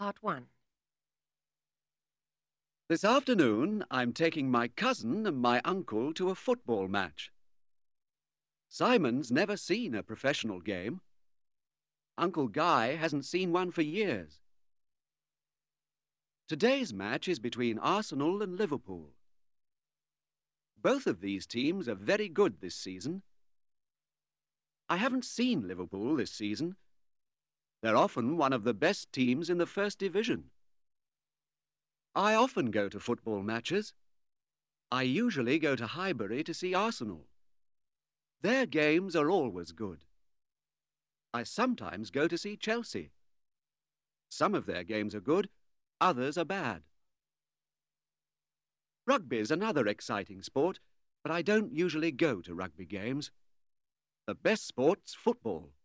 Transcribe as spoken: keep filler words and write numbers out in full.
Part one. This afternoon, I'm taking my cousin and my uncle to a football match. Simon's never seen a professional game. Uncle Guy hasn't seen one for years. Today's match is between Arsenal and Liverpool. Both of these teams are very good this season. I haven't seen Liverpool this season. They're often one of the best teams in the First Division. I often go to football matches. I usually go to Highbury to see Arsenal. Their games are always good. I sometimes go to see Chelsea. Some of their games are good, others are bad. Rugby's another exciting sport, but I don't usually go to rugby games. The best sport's football.